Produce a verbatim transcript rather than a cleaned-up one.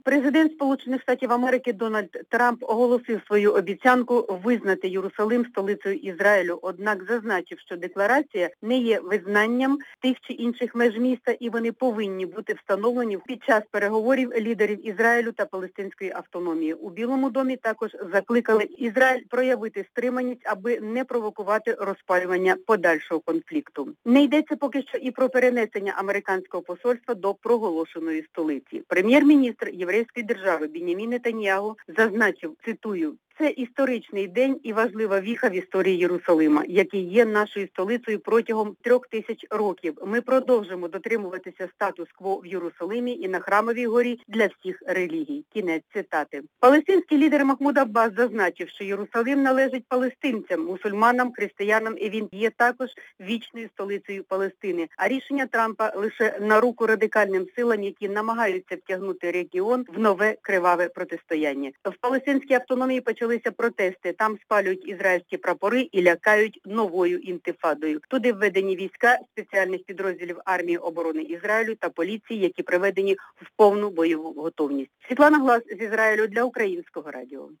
Президент Сполучених Штатів Америки Дональд Трамп оголосив свою обіцянку визнати Єрусалим столицею Ізраїлю, однак зазначив, що декларація не є визнанням тих чи інших меж міста і вони повинні бути встановлені під час переговорів лідерів Ізраїлю та палестинської автономії. У Білому домі також закликали Ізраїль проявити стриманість, аби не провокувати розпалювання подальшого конфлікту. Не йдеться поки що і про перенесення американського посольства до проголошеної столиці. Прем'єр-міністр єврейської держави Бін'ямін Нетаньягу зазначив, цитую, «Це історичний день і важлива віха в історії Єрусалима, який є нашою столицею протягом трьох тисяч років. Ми продовжимо дотримуватися статус-кво в Єрусалимі і на Храмовій горі для всіх релігій». Кінець цитати. Палестинський лідер Махмуд Аббас зазначив, що Єрусалим належить палестинцям, мусульманам, християнам і він є також вічною столицею Палестини. А рішення Трампа лише на руку радикальним силам, які намагаються втягнути регіон в нове криваве протистояння. В палестинській автономії почалися протести. Там спалюють ізраїльські прапори і лякають новою інтифадою. Туди введені війська спеціальних підрозділів армії оборони Ізраїлю та поліції, які приведені в повну бойову готовність. Світлана Глас з Ізраїлю для Українського радіо.